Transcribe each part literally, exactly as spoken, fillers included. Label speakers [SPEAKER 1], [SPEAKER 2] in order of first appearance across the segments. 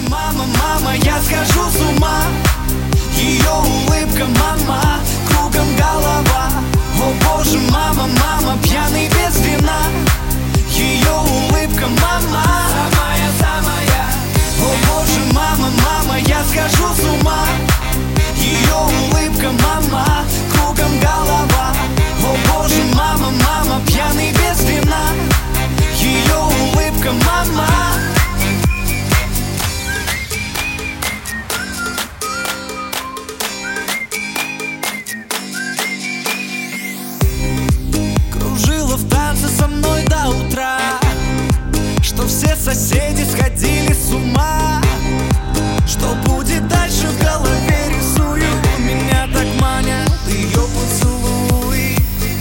[SPEAKER 1] мама, мама, я схожу с ума. Ее улыбка, мама, кругом голова. О боже, мама, мама, пьяный без вина. Ее улыбка, мама, самая, самая. О боже, мама, мама, я схожу с ума. Ее улыбка, мама, кругом голова. О боже, мама, мама, пьяный без вина. Ее улыбка, мама. Кружила в танце со мной до утра, что все соседи сходили с ума. Что будет дальше, в голове рисую. Меня так манят ее поцелуи.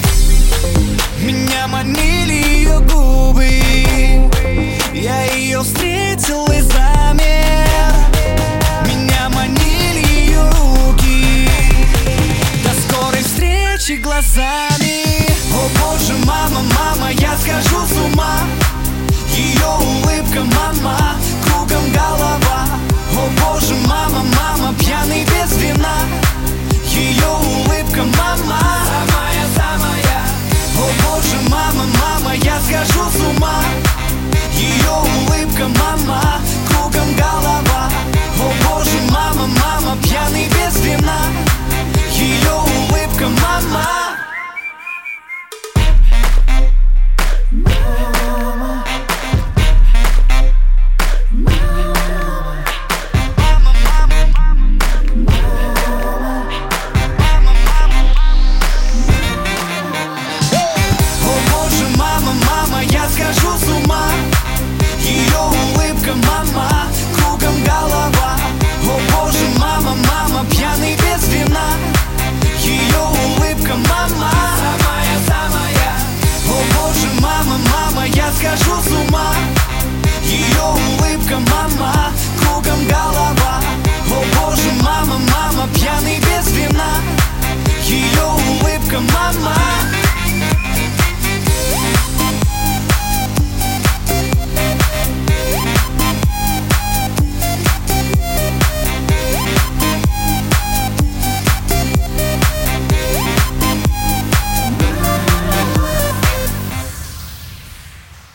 [SPEAKER 1] Меня манили ее губы. Я ее встретил и замер. Меня манили ее руки. До скорой встречи глазами. О боже, мама, мама, я схожу с ума. Ее улыбка, мама, кругом голова. О боже, мама, мама, пьяный без вина. Ее улыбка, мама, самая, самая. О боже, мама, мама, я схожу с ума. Ее улыбка, мама, кругом голова. О боже, мама, мама, пьяный без вина. Ее улыбка, мама. Схожу с ума. Ее улыбка, мама, кругом голова. О боже, мама, мама, пьяный без вина. Ее улыбка, мама, самая, самая. О боже, мама, мама, я схожу с ума. Ее улыбка, мама,